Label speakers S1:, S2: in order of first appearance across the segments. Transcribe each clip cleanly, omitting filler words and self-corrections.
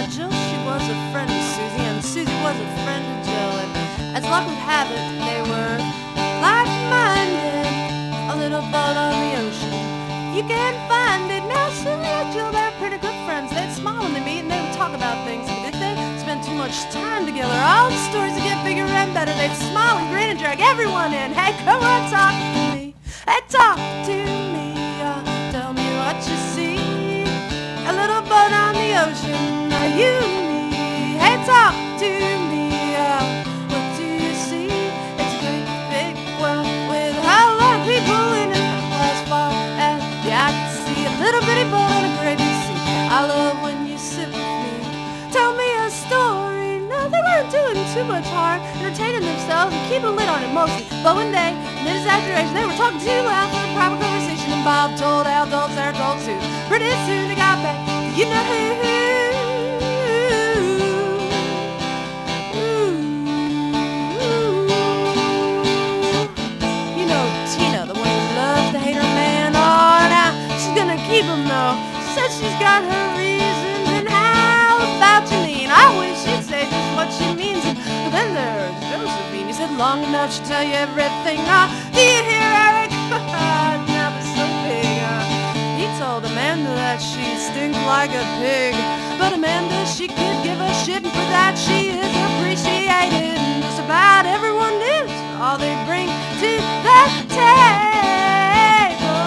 S1: Jill, she was a friend of Susie, and Susie was a friend of Jill, and as luck would have it, they were like-minded, a little boat on the ocean. You can't find it now. Susie and Jill, they're pretty good friends. They'd smile when they meet, and they would talk about things, but if they spend too much time together, all the stories would get bigger and better. They'd smile and grin and drag everyone in. Hey, come on, talk to me. Hey, talk to me. Tell me what you see. A little boat on the ocean, are you and me? Hey, talk to me, what do you see? It's a great big world with a whole lot of people in it. As far as the eye can see, a little bitty boat on a great big sea. I love when you sit with me. Tell me a story. No, they weren't doing too much harm, entertaining themselves and keeping a lid on it mostly. But one day, in exaggeration, they were talking too loud for a proper conversation, and Bob told Al, told Sarah, told Sue. Pretty soon they got back. You know who? You know Tina, the one who loves to hate her man. Oh, now she's gonna keep him though. Said she's got her reasons. And how about Janine? I wish she'd say just what she means. But then there's Josephine. He said long enough she'll tell you everything. Do you hear, Eric? Now they're so big. He told Amanda that she stinks like a pig, but Amanda, she could give a shit, and for that she is appreciated. And just about everyone is all they bring to the table.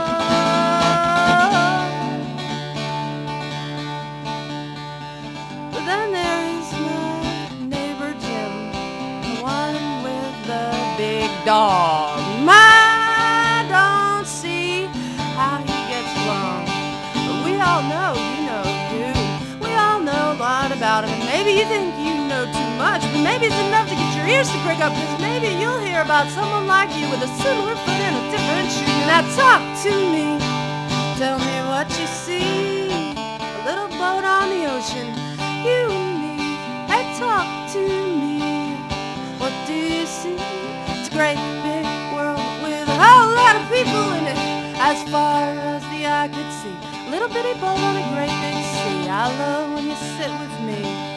S1: But then there is my neighbor Jim, the one with the big dog. I don't see how he gets along, but we all know, you know too. We all know a lot about him, and maybe you think you know too much, but maybe it's enough to get your ears to prick up, because maybe you'll hear about someone like you with a similar foot in a different shoe. Now talk to me, tell me what you see. A little boat on the ocean, you and me. Hey, talk to me, what do you see? It's a great big world with a whole lot of people in it. As far as the eye could see, little bitty boat on a great big sea. I love when you sit with me.